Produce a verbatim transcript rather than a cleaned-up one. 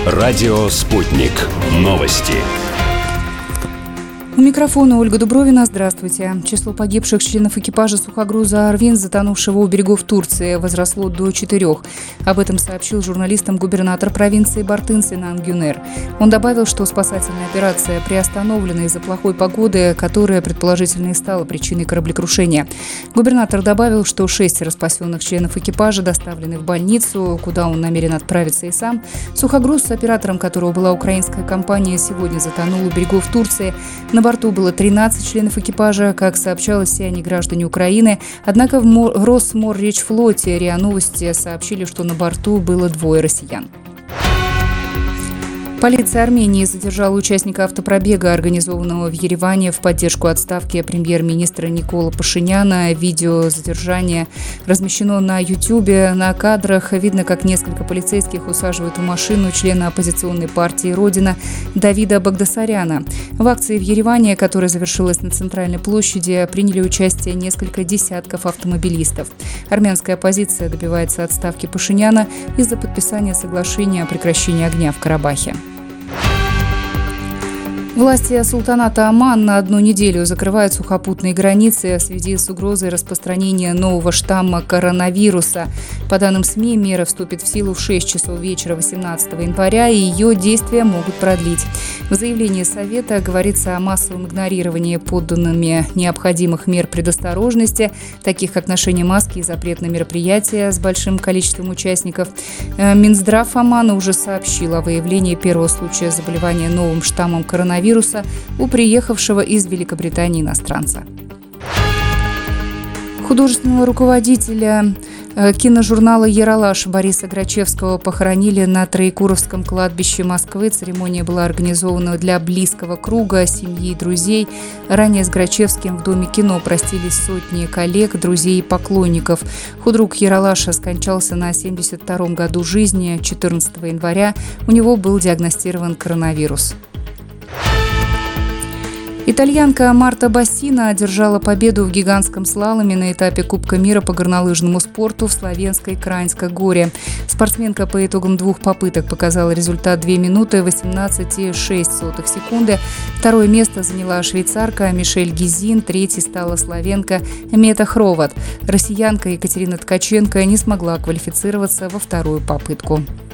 Радио «Спутник». Новости. У микрофона Ольга Дубровина. Здравствуйте. Число погибших членов экипажа сухогруза «Арвин», затонувшего у берегов Турции, возросло до четырех. Об этом сообщил журналистам губернатор провинции Бартын Синан Гюнер. Он добавил, что спасательная операция приостановлена из-за плохой погоды, которая предположительно и стала причиной кораблекрушения. Губернатор добавил, что шестеро спасенных членов экипажа доставлены в больницу, куда он намерен отправиться и сам. Сухогруз, с оператором которого была украинская компания, сегодня затонул у берегов Турции. На борту было тринадцать членов экипажа, как сообщалось, все они граждане Украины. Однако в Росморречфлоте РИА Новости сообщили, что на борту было двое россиян. Полиция Армении задержала участника автопробега, организованного в Ереване в поддержку отставки премьер-министра Никола Пашиняна. Видео задержания размещено на Ютьюбе. На кадрах видно, как несколько полицейских усаживают в машину члена оппозиционной партии «Родина» Давида Багдасаряна. В акции в Ереване, которая завершилась на Центральной площади, приняли участие несколько десятков автомобилистов. Армянская оппозиция добивается отставки Пашиняна из-за подписания соглашения о прекращении огня в Карабахе. Власти султаната Оман на одну неделю закрывают сухопутные границы в связи с угрозой распространения нового штамма коронавируса. По данным СМИ, мера вступит в силу в шесть часов вечера восемнадцатого января, и ее действия могут продлить. В заявлении Совета говорится о массовом игнорировании подданными необходимых мер предосторожности, таких как ношение маски и запрет на мероприятия с большим количеством участников. Минздрав Омана уже сообщил о выявлении первого случая заболевания новым штаммом коронавируса у приехавшего из Великобритании иностранца. Художественного руководителя киножурнала «Ералаш» Бориса Грачевского похоронили на Троекуровском кладбище Москвы. Церемония была организована для близкого круга, семьи и друзей. Ранее с Грачевским в Доме кино простились сотни коллег, друзей и поклонников. Худрук Ералаша скончался на семьдесят втором году жизни. четырнадцатого января у него был диагностирован коронавирус. Итальянка Марта Бассина одержала победу в гигантском слаломе на этапе Кубка мира по горнолыжному спорту в Словенской Краньской-Горе. Спортсменка по итогам двух попыток показала результат две минуты восемнадцать целых шесть сотых секунды. Второе место заняла швейцарка Мишель Гизин, третьей стала словенка Мета Хроват. Россиянка Екатерина Ткаченко не смогла квалифицироваться во вторую попытку.